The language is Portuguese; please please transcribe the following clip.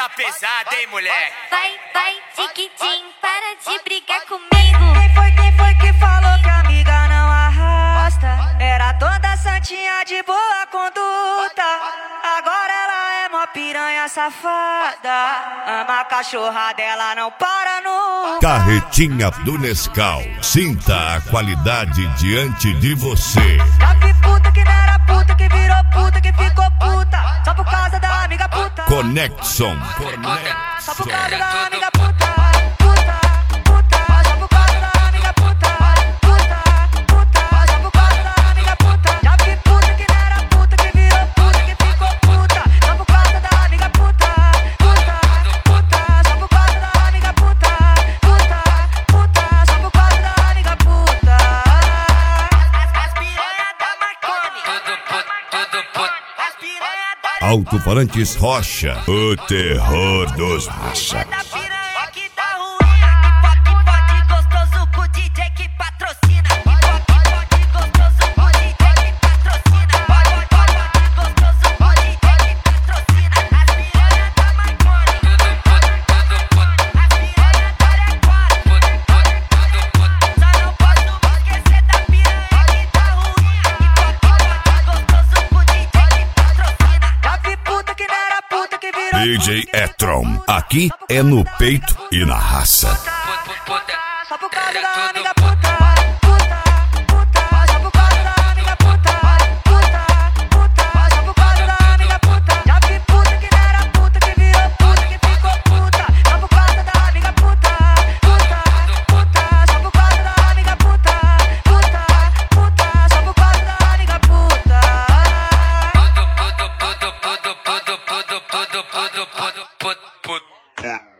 tá pesada, hein, moleque? Vai, tiquitim, para de brigar comigo. Quem foi que falou que a amiga não arrasta? Era toda santinha de boa conduta. Agora ela é mó piranha safada. Ama a cachorra dela, não para nunca. Carretinha do Nescau. Sinta a qualidade diante de você. Já vi puta que não era puta, que virou puta, que ficou puta só por causa da amiga puta. Conexão. Só por causa da amiga puta. Só por causa da amiga puta. Só por causa da amiga puta. Já vi puta que não era puta, que virou puta, que ficou puta só por causa da amiga puta. Só por causa da amiga puta. Só por causa da amiga puta. As piranha da Marconi. Tudo puto. As piranha da Alto-falantes Rocha. O terror dos racha. da piranha que dá ruim. Pode gostoso com o DJ que patrocina. Pode gostoso com o DJ que patrocina. Pode gostoso com o DJ que patrocina. As piranha da Marconi. As piranha da Arequara. Só não posso esquecer da piranha que dá ruim. Pode gostoso com o DJ que patrocina. Já vi puta que não era puta, que virou DJ Etron. Aqui é no peito e na raça. só por causa da amiga puta. Só por causa da amiga puta. Só por causa da amiga puta. Já vi puta que não era puta, que virou puta, que ficou puta só por causa da amiga puta. Só por causa da amiga puta. Só por causa da amiga puta. Tudo puto.